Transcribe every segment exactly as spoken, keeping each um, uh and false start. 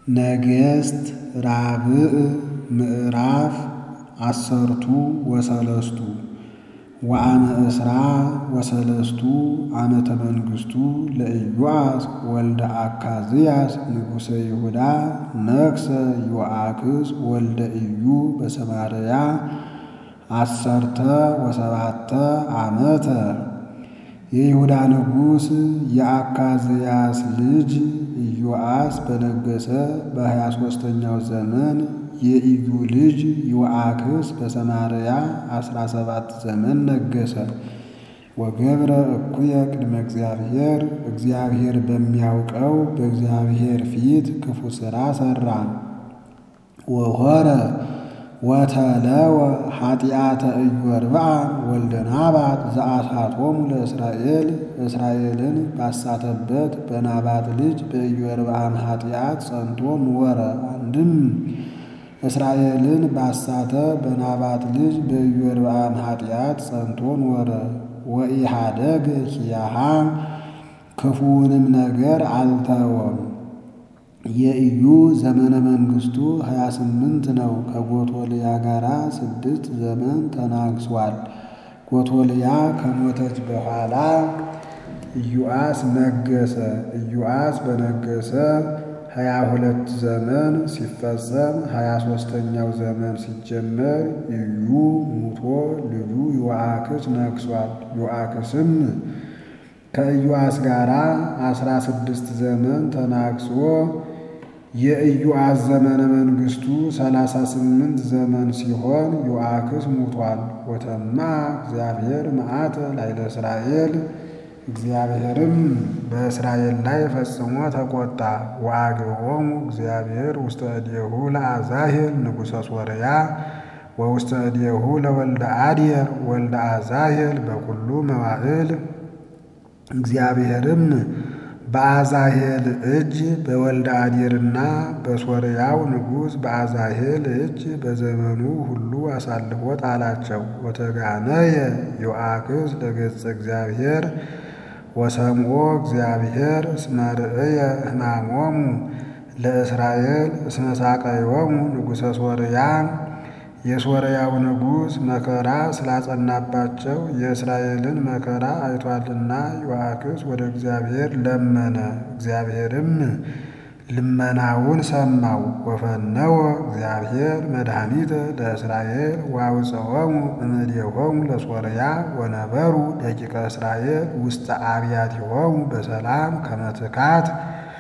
ነገሥት ራብዕ ምዕራፍ አሰርቱ ወሰለስቱ ወአመ እስራ ወሰለስቱ ዓመተ መንግሥቱ ለኢዮአስ ወልደ አካዝያስ ንጉሠ ይሁዳ ነግሠ ዮአክስ ወልደ ኢዩ በሰማርያ አሰርተ ወሰባተ ዓመተ። የይሁዳ ንጉሥ የአካዝያስ ልጅ ኢዮአስ በነገሠ በሀያ ሦስተኛው ዘመን የኢዩ ልጅ ዮአክስ በሰማርያ አስራ ሰባት ዘመን ነገሠ። ወገብረ እኩየ ቅድመ እግዚአብሔር እግዚአብሔር በሚያውቀው በእግዚአብሔር ፊት ክፉ ሥራ ሠራ። ወሖረ ወተለወ ኃጢአተ ኢዮርብዓም ወልደ ናባጥ ዘአሳቶሙ ለእስራኤል እስራኤልን ባሳተበት በናባጥ ልጅ በኢዮርብዓም ኃጢአት ጸንቶ ኖረ። አንድም እስራኤልን ባሳተ በናባጥ ልጅ በኢዮርብዓም ኃጢአት ጸንቶ ኖረ። ወኢሃደገ ኪያሃ ክፉውንም ነገር አልተወም። የኢዩ ዘመነ መንግሥቱ ሀያ ስምንት ነው። ከጎቶልያ ጋራ ስድስት ዘመን ተናግሷል። ጎቶልያ ከሞተች በኋላ ኢዮአስ ነገሠ። ኢዮአስ በነገሠ ሀያ ሁለት ዘመን ሲፈጸም ሀያ ሦስተኛው ዘመን ሲጀመር ኢዩ ሙቶ ልጁ ዮአክስ ነግሷል። ዮአክስም ከኢዮአስ ጋራ አስራ ስድስት ዘመን ተናግሶ የኢዮአስ ዘመነ መንግሥቱ ሰላሳ ስምንት ዘመን ሲሆን ዮአክስ ሙቷል። ወተማ እግዚአብሔር መዓተ ላዕለ እስራኤል እግዚአብሔርም በእስራኤል ላይ ፈጽሞ ተቆጣ። ወአግቦሙ እግዚአብሔር ውስተ እዴሁ ለአዛሄል ንጉሠ ሶርያ ወውስተ እዴሁ ለወልደ አድየር ወልደ አዛሄል በኩሉ መዋዕል። እግዚአብሔርም በአዛሄል እጅ በወልደ አድየርና በሶርያው ንጉሥ በአዛሄል እጅ በዘመኑ ሁሉ አሳልፎ ጣላቸው። ወተጋነየ ዮአክስ ለገጸ እግዚአብሔር ወሰምዖ እግዚአብሔር እስመ ርእየ ሕማሞሙ ለእስራኤል እስመ ሳቀዮሙ ንጉሠ ሶርያ። የሶርያው ንጉሥ መከራ ስላጸናባቸው የእስራኤልን መከራ አይቷልና ዮአክስ ወደ እግዚአብሔር ለመነ። እግዚአብሔርም ልመናውን ሰማው። ወፈነወ እግዚአብሔር መድኃኒተ ለእስራኤል ወአውፅኦሙ እምኔሆሙ ለሶርያ ወነበሩ ደቂቀ እስራኤል ውስተ አብያቲሆሙ በሰላም ከመ ትካት።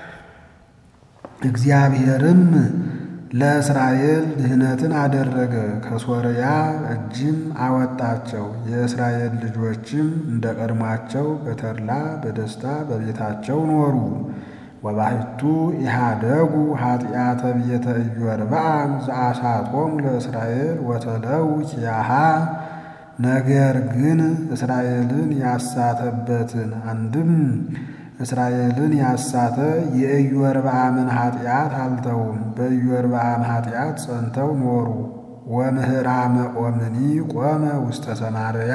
እግዚአብሔርም ለእስራኤል ድህነትን አደረገ፣ ከሶርያ እጅም አወጣቸው። የእስራኤል ልጆችም እንደ ቀድሟቸው በተድላ በደስታ በቤታቸው ኖሩ። ወባሕቱ ኢሃደጉ ኃጢአተ ቤተ ኢዮርብዓም ዘአሳቶሙ ለእስራኤል ወተለዉ ኪያሃ። ነገር ግን እስራኤልን ያሳተበትን አንድም እስራኤልን ያሳተ የኢዮርብዓምን ኃጢአት አልተውም። በኢዮርብዓም ኃጢአት ጸንተው ኖሩ። ወምህራመ ኦምኒ ቆመ ውስተ ሰማርያ።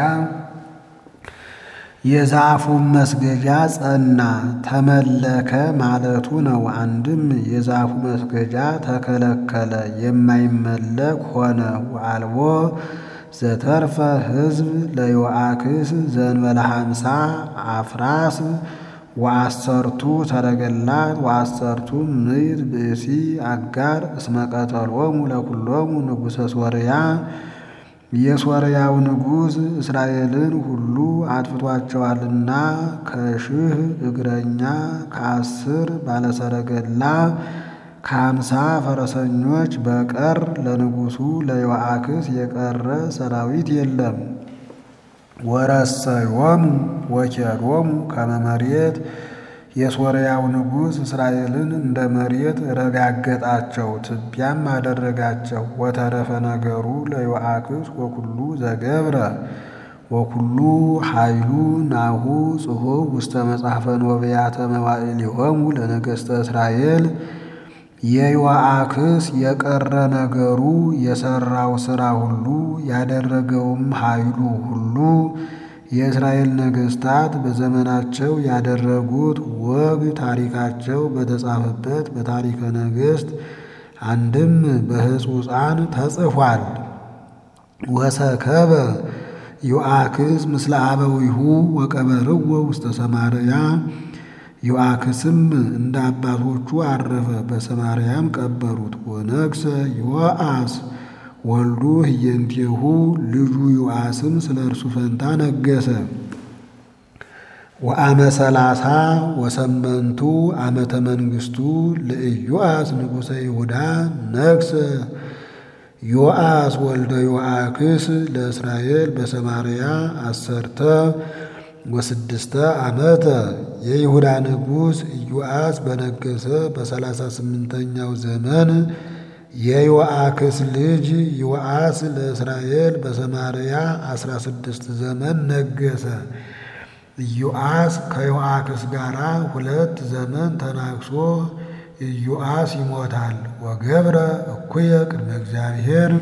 የዛፉም መስገጃ ጸና ተመለከ ማለቱ ነው። አንድም የዛፉ መስገጃ ተከለከለ የማይመለክ ሆነ። ወአልቦ ዘተርፈ ሕዝብ ለዮአክስ ዘእንበለ ሀምሳ አፍራስ ወአሰርቱ ሰረገላት ወአሰርቱ ምዕት ብእሲ አጋር እስመ ቀተሎሙ ለኩሎሙ ንጉሠ ሶርያ። የሶርያው ንጉሥ እስራኤልን ሁሉ አጥፍቷቸዋልና ከሺህ እግረኛ ከአስር ባለሰረገላ ከሀምሳ ፈረሰኞች በቀር ለንጉሡ ለዮአክስ የቀረ ሰራዊት የለም። ወረሰዮሙ ወኬዶሙ ከመ መሬት። የሶርያው ንጉሥ እስራኤልን እንደ መሬት ረጋገጣቸው፣ ትቢያም አደረጋቸው። ወተረፈ ነገሩ ለዮአክስ ወኩሉ ዘገብረ ወኩሉ ኃይሉ ናሁ ጽሑፍ ውስተ መጽሐፈ ኖብያተ መዋዕሊሆሙ ለነገሥተ እስራኤል። የዮአክስ የቀረ ነገሩ የሠራው ሥራ ሁሉ ያደረገውም ኃይሉ ሁሉ የእስራኤል ነገሥታት በዘመናቸው ያደረጉት ወግ ታሪካቸው በተጻፈበት በታሪከ ነገሥት አንድም በሕጹፃን ተጽፏል። ወሰከበ ዮአክስ ምስለ አበዊሁ ወቀበርዎ ውስተ ሰማርያ። ዮአክስም እንደ አባቶቹ አረፈ፣ በሰማርያም ቀበሩት። ወነግሠ ዮአስ ወልዱ ህየንቴሁ፣ ልጁ ዮአስም ስለ እርሱ ፈንታ ነገሰ። ወአመ ሰላሳ ወሰመንቱ ዓመተ መንግሥቱ ለኢዮአስ ንጉሠ ይሁዳ ነግሠ ዮአስ ወልደ ዮአክስ ለእስራኤል በሰማርያ አሰርተ ወስድስተ ዓመተ። የይሁዳ ንጉሥ ኢዮአስ በነገሰ በሰላሳ ስምንተኛው ዘመን የዮአክስ ልጅ ዮአስ ለእስራኤል በሰማርያ አስራ ስድስት ዘመን ነገሰ። ኢዮአስ ከዮአክስ ጋር ሁለት ዘመን ተናግሶ ኢዮአስ ይሞታል። ወገብረ እኩየ ቅድመ እግዚአብሔር።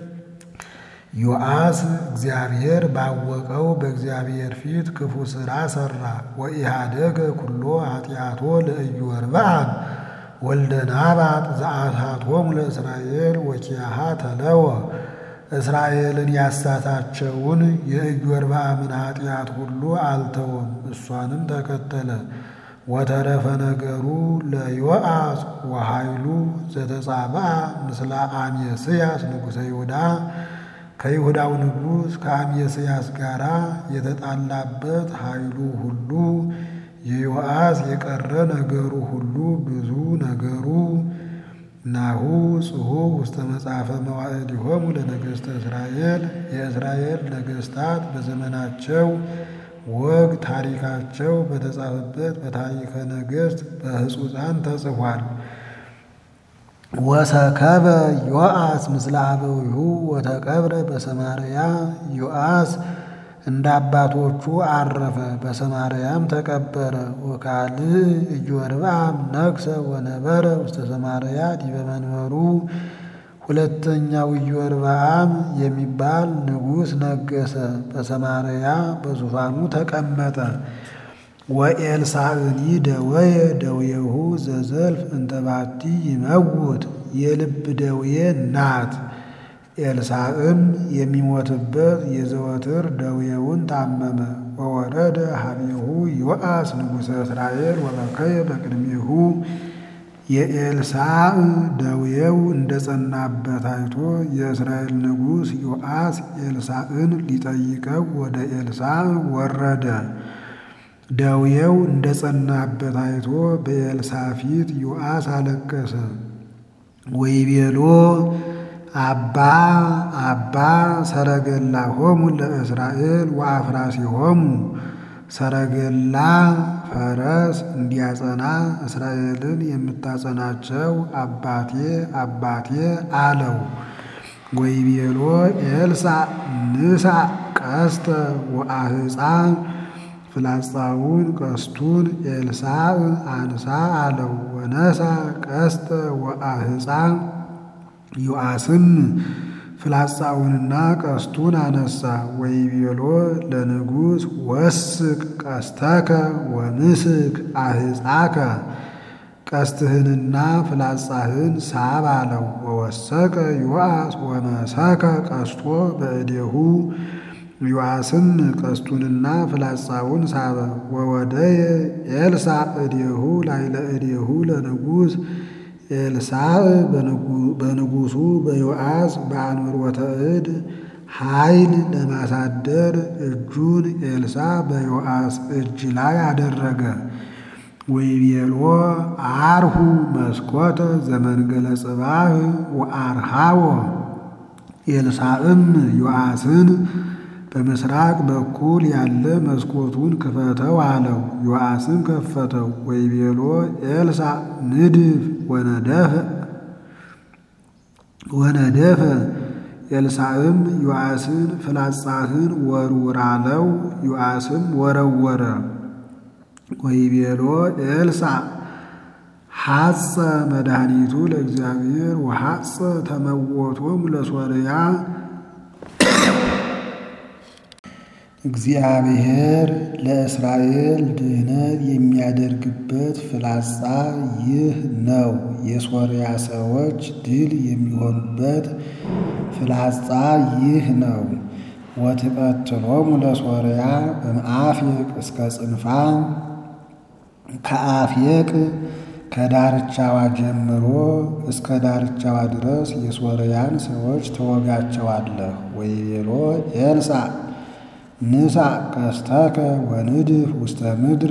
ዮአስ እግዚአብሔር ባወቀው በእግዚአብሔር ፊት ክፉ ሥራ ሠራ። ወኢሃደገ ኩሎ ኃጢአቶ ለኢዮርብዓም ወልደ ናባጥ ዘአሳቶሙ ለእስራኤል ወኪያሃ ተለወ። እስራኤልን ያሳታቸውን የኢዮርብዓምን ኃጢአት ሁሉ አልተወም፣ እሷንም ተከተለ። ወተረፈ ነገሩ ለዮአስ ወኃይሉ ዘተጻብአ ምስለ አሜስያስ ንጉሠ ይሁዳ። ከይሁዳው ንጉሥ ከአሜስያስ ጋር የተጣላበት ኃይሉ ሁሉ የዮአስ የቀረ ነገሩ ሁሉ ብዙ ነገሩ። ናሁ ጽሑፍ ውስተ መጽሐፈ መዋዕሊሆሙ ለነገሥተ እስራኤል። የእስራኤል ነገሥታት በዘመናቸው ወግ ታሪካቸው በተጻፈበት በታሪከ ነገሥት በሕጹፃን ተጽፏል። ወሰከበ ዮአስ ምስለ አበዊሁ ወተቀብረ በሰማርያ። ዮአስ እንደ አባቶቹ አረፈ፣ በሰማርያም ተቀበረ። ወካልእ ኢዮርብዓም ነግሠ ወነበረ ውስተ ሰማርያ ዲበ መንበሩ። ሁለተኛው ኢዮርብዓም የሚባል ንጉሥ ነገሰ፣ በሰማርያ በዙፋኑ ተቀመጠ። ወኤልሳዕኒ ደወየ ደውየሁ ዘዘልፍ እንተ ባቲ ይመውት። የልብ ደዌ ናት። ኤልሳዕም የሚሞትበት የዘወትር ደዌውን ታመመ። ወወረደ ሀቤሁ ዮአስ ንጉሠ እስራኤል ወበከየ በቅድሜሁ። የኤልሳዕ ደዌው እንደ ጸናበት አይቶ የእስራኤል ንጉሥ ዮአስ ኤልሳዕን ሊጠይቀው ወደ ኤልሳዕ ወረደ። ደዌው እንደ ጸናበት አይቶ በኤልሳዕ ፊት ዮአስ አለቀሰ። ወይቤሎ አባ አባ ሰረገላሆሙ ለእስራኤል ወአፍራሲሆሙ። ሰረገላ ፈረስ እንዲያጸና እስራኤልን የምታጸናቸው አባቴ አባቴ አለው። ወይቤሎ ኤልሳዕ ንሣእ ቀስተ ወአህፃ። ፍላጻውን ቀስቱን ኤልሳዕ አንሳ አለው። ወነሣ ቀስተ ወአህፃ። ዮአስም ፍላጻውንና ቀስቱን አነሳ። ወይቤሎ ለንጉሥ ወስቅ ቀስተከ ወምስክ አህፃከ። ቀስትህንና ፍላጻህን ሳብ አለው። ወወሰቀ ዮአስ ወመሰከ ቀስቶ በእዴሁ። ዮአስም ቀስቱንና ፍላጻውን ሳበ። ወወደየ ኤልሳዕ እዴሁ ላዕለ እዴሁ ለንጉሥ። ኤልሳዕ በንጉሡ በዮአስ በአንብሮተ እድ ኃይል ለማሳደር እጁን ኤልሳዕ በዮአስ እጅ ላይ አደረገ። ወይቤሎ አርሁ መስኮተ ዘመንገለ ጽባህ ወአርሃዎ። ኤልሳዕም ዮአስን በምስራቅ በኩል ያለ መስኮቱን ክፈተው አለው። ዮአስም ከፈተው። ወይቤሎ ኤልሳዕ ንድፍ ወነደፈ ወነደፈ። ኤልሳዕም ዮአስን ፍላጻህን ወርውር አለው። ዮአስም ወረወረ። ወይቤሎ ኤልሳዕ ሐጸ መድኃኒቱ ለእግዚአብሔር ወሐጸ ተመወቶም ለሶርያ። እግዚአብሔር ለእስራኤል ድህነት የሚያደርግበት ፍላጻ ይህ ነው። የሶርያ ሰዎች ድል የሚሆኑበት ፍላጻ ይህ ነው። ወትቀትሎሙ ለሶርያ እምአፌቅ እስከ ጽንፋ ከአፌቅ ከዳርቻዋ ጀምሮ እስከ ዳርቻዋ ድረስ የሶርያን ሰዎች ተወጋቸዋለህ። ወይቤሎ ኤልሳዕ ንሣእ ቀስተከ ወንድፍ ውስተ ምድር።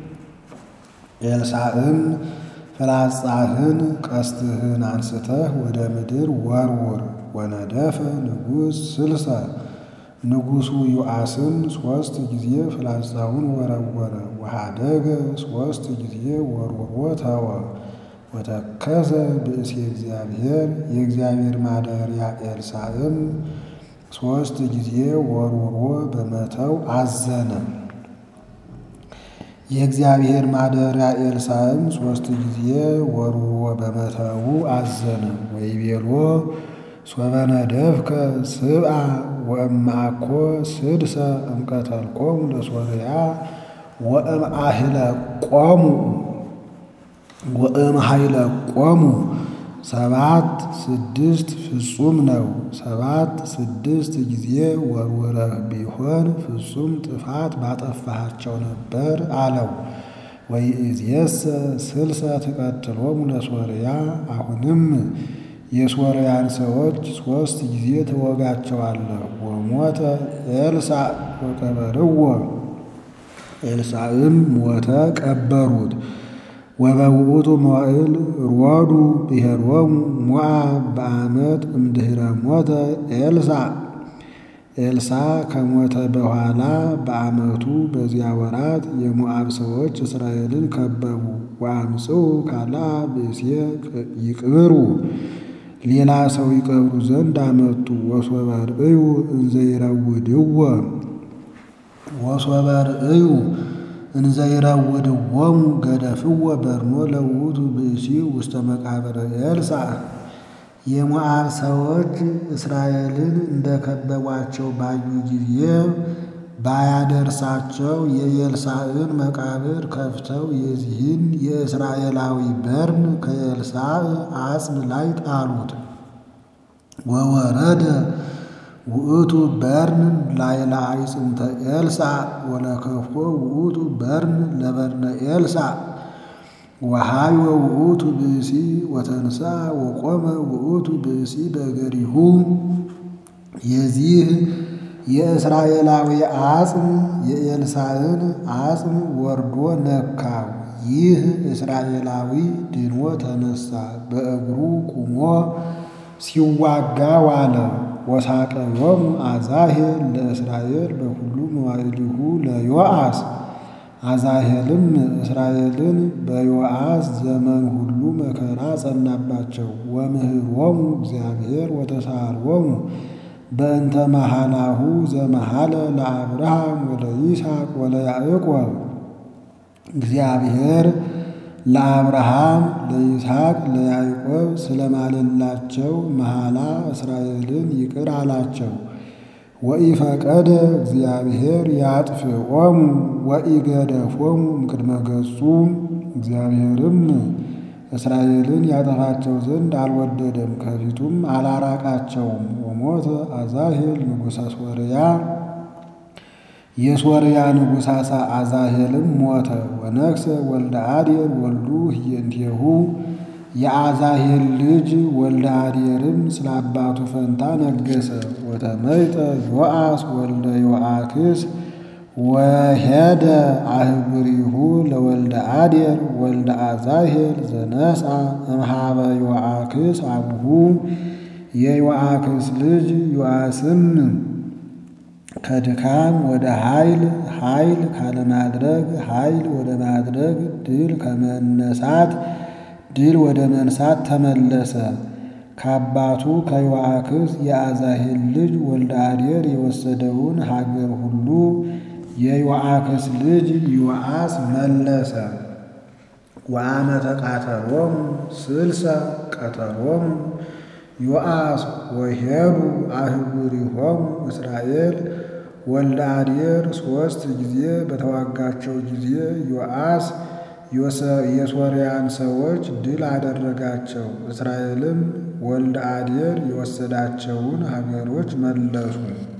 ኤልሳዕም ፍላጻህን ቀስትህን አንስተህ ወደ ምድር ወርውር። ወነደፈ ንጉሥ ስልሰ ንጉሡ ዮአስም ሦስት ጊዜ ፍላጻውን ወረወረ። ወሃደገ ሦስት ጊዜ ወርውሮ ተወ። ወተከዘ ብእሴ እግዚአብሔር የእግዚአብሔር ማደሪያ ኤልሳዕም ሦስት ጊዜ ወርውሮ በመተው አዘነ። የእግዚአብሔር ማደሪያ ኤልሳዕም ሦስት ጊዜ ወርውሮ በመተው አዘነ። ወይቤሎ ሶበ ነደፍከ ስብአ ወእምአኮ ስድሰ እምቀተልኮሙ ለሶርያ ወእምአህለቆሙ ወእምኃይለቆሙ ሰባት ስድስት ፍጹም ነው። ሰባት ስድስት ጊዜ ወርውረህ ቢሆን ፍጹም ጥፋት ባጠፋሃቸው ነበር አለው። ወይእዜሰ ስልሰ ትቀትሎሙ ለሶርያ አሁንም የሶርያን ሰዎች ሦስት ጊዜ ትወጋቸዋለህ። ወሞተ ኤልሳዕ ወቀበርዎ ኤልሳዕም ሞተ ቀበሩት። ወበውእቱ መዋዕል ሮዱ ብሔሮሙ ሞዓብ በዓመት እምድኅረ ሞተ ኤልሳዕ ኤልሳዕ ከሞተ በኋላ በዓመቱ በዚያ ወራት የሞዓብ ሰዎች እስራኤልን ከበቡ። ወአምጽኡ ካልአ ብእሴ ይቅብሩ ሌላ ሰው ይቀብሩ ዘንድ አመጡ። ወሶበ ርእዩ እንዘ ይረውድዎ ወሶበ ርእዩ እንዘ ይረውድዎሙ ገደፍዎ በርኖ ለውእቱ ብእሲ ውስተ መቃብረ ኤልሳዕ። የሞዓብ ሰዎች እስራኤልን እንደከበቧቸው ባዩ ጊዜ ባያደርሳቸው የኤልሳዕን መቃብር ከፍተው የዚህን የእስራኤላዊ በርን ከኤልሳዕ አጽም ላይ ጣሉት። ወወረደ ውእቱ በርን ላዕለ አዕጽምተ ኤልሳዕ ወለከፎ ውእቱ በርን ለበርነ ኤልሳዕ። ወሃዮ ውእቱ ብእሲ ወተንሥአ ወቆመ ውእቱ ብእሲ በእገሪሁ። የዚህ የእስራኤላዊ አጽም የኤልሳዕን አጽም ወርዶ ነካው። ይህ እስራኤላዊ ድኖ ተነሳ፣ በእግሩ ቁሞ ሲዋጋ ዋለ። ወሳቀዮሙ አዛሄል ለእስራኤል በኩሉ መዋዕሊሁ ለዮአስ። አዛሄልም እስራኤልን በዮአስ ዘመን ሁሉ መከራ ጸናባቸው። ወምህሮሙ እግዚአብሔር ወተሳሃሎሙ በእንተ መሃላሁ ዘመሃለ ለአብርሃም ወለይስሐቅ ወለያዕቆብ። እግዚአብሔር ለአብርሃም ለይስሐቅ ለያዕቆብ ስለማለላቸው መሃላ እስራኤልን ይቅር አላቸው። ወኢፈቀደ እግዚአብሔር ያጥፍኦሙ ወኢገደፎሙ እምቅድመ ገጹ። እግዚአብሔርም እስራኤልን ያጠፋቸው ዘንድ አልወደደም፣ ከፊቱም አላራቃቸውም። ወሞተ አዛሄል ንጉሠ ሶርያ የሶርያ ንጉሥ አዛሄልም ሞተ። ወነግሠ ወልደ አዴር ወልዱ ህየንቴሁ የአዛሄል ልጅ ወልደ አዴርም ስለ አባቱ ፈንታ ነገሰ። ወተመይጠ ዮአስ ወልደ ዮአክስ ወሄደ አህጉሪሁ ለወልደ አዴር ወልደ አዛሄል ዘነስአ እምሃበ ዮአክስ አቡሁ። የዮአክስ ልጅ ዮአስም ከድካም ወደ ኃይል ኃይል ካለማድረግ ኃይል ወደ ማድረግ ድል ከመነሳት ድል ወደ መንሳት ተመለሰ። ከአባቱ ከዮአክስ የአዛሄል ልጅ ወልደ አዴር የወሰደውን ሀገር ሁሉ የዮአክስ ልጅ ዮአስ መለሰ። ወአመ ተቃተሎሙ ስልሰ ቀተሎሙ ዮአስ ወሄዱ አህጉሪሆሙ እስራኤል ወልደ አዴር ሦስት ጊዜ በተዋጋቸው ጊዜ ዮአስ የሶርያን ሰዎች ድል አደረጋቸው። እስራኤልም ወልደ አዴር የወሰዳቸውን ሀገሮች መለሱ።